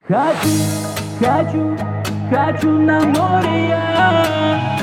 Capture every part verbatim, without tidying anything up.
Хочу, хочу, хочу на море я.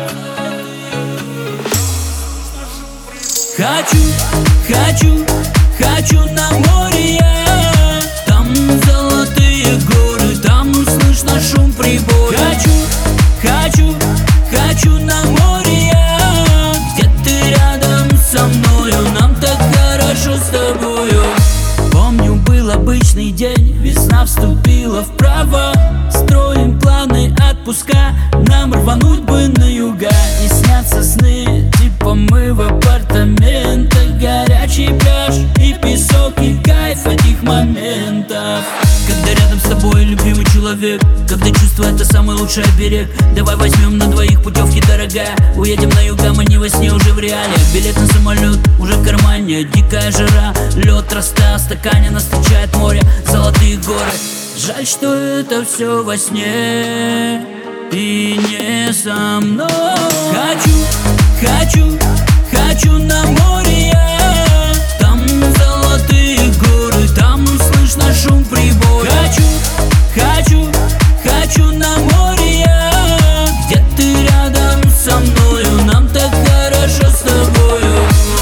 Хочу, хочу, хочу на море я. Там золотые горы, там слышно шум прибоя. Хочу, хочу, хочу на море я. Где ты рядом со мною, нам так хорошо с тобою. Помню, был обычный день, весна вступила в право. Строим планы отпуска, нам рвануть бы на юга. И снятся сны, типа мы в апартаментах. Горячий пляж и песок, и кайф этих моментов. Когда рядом с тобой любимый человек, когда чувство — это самый лучший оберег. Давай возьмем на двоих путевки, дорогая. Уедем на юга, мы не во сне, уже в реале. Билет на самолет уже в кармане. Дикая жара, лед растаял в стакане. Нас встречает море, золотые горы. Жаль, что это все во сне и не со мной. Хочу, хочу, хочу на море я. Там золотые горы, там слышно шум прибоя. Хочу, хочу, хочу на море я. Где ты рядом со мною, нам так хорошо с тобою.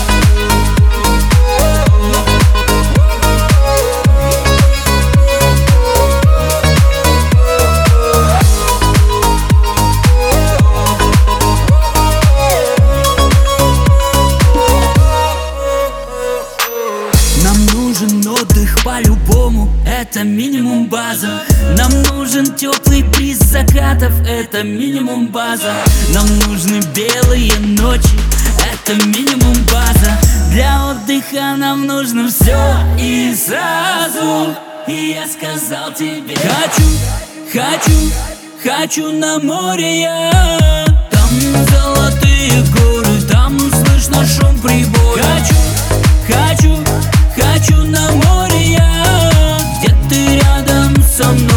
Нам нужен отдых по-любому, это минимум база. Нам нужен теплый бриз закатов, это минимум база. Нам нужны белые ночи, это минимум база. Для отдыха нам нужно все и сразу. И я сказал тебе: хочу, хочу, хочу на море я. Там золотые горы, там слышно шум прибоя. Хочу, хочу, хочу на море я. Где ты рядом со мной.